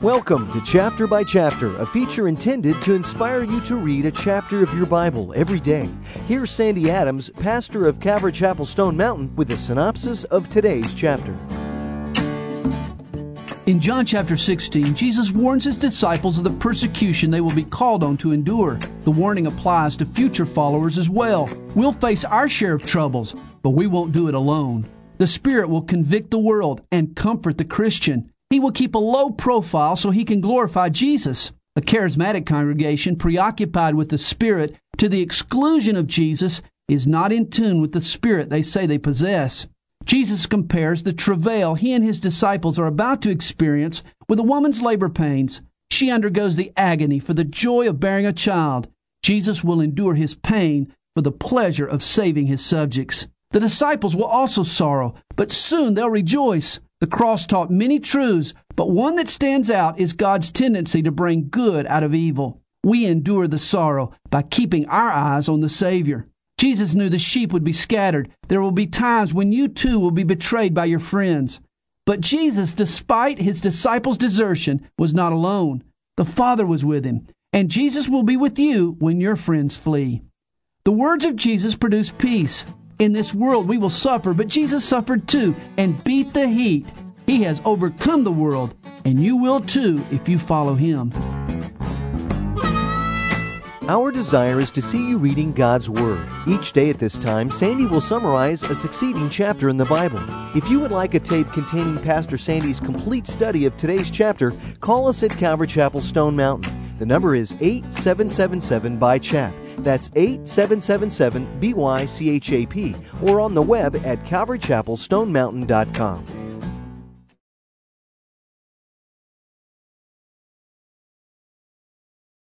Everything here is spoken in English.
Welcome to Chapter by Chapter, a feature intended to inspire you to read a chapter of your Bible every day. Here's Sandy Adams, pastor of Calvary Chapel Stone Mountain, with a synopsis of today's chapter. In John chapter 16, Jesus warns his disciples of the persecution they will be called on to endure. The warning applies to future followers as well. We'll face our share of troubles, but we won't do it alone. The Spirit will convict the world and comfort the Christian. He will keep a low profile so he can glorify Jesus. A charismatic congregation preoccupied with the Spirit to the exclusion of Jesus is not in tune with the Spirit they say they possess. Jesus compares the travail he and his disciples are about to experience with a woman's labor pains. She undergoes the agony for the joy of bearing a child. Jesus will endure his pain for the pleasure of saving his subjects. The disciples will also sorrow, but soon they'll rejoice. The cross taught many truths, but one that stands out is God's tendency to bring good out of evil. We endure the sorrow by keeping our eyes on the Savior. Jesus knew the sheep would be scattered. There will be times when you too will be betrayed by your friends. But Jesus, despite his disciples' desertion, was not alone. The Father was with him, and Jesus will be with you when your friends flee. The words of Jesus produce peace. In this world we will suffer, but Jesus suffered too and beat the heat. He has overcome the world, and you will too if you follow him. Our desire is to see you reading God's Word. Each day at this time, Sandy will summarize a succeeding chapter in the Bible. If you would like a tape containing Pastor Sandy's complete study of today's chapter, call us at Calvary Chapel Stone Mountain. The number is 8777-BY-CHAP. That's 8777-BYCHAP, or on the web at calvarychapelstonemountain.com.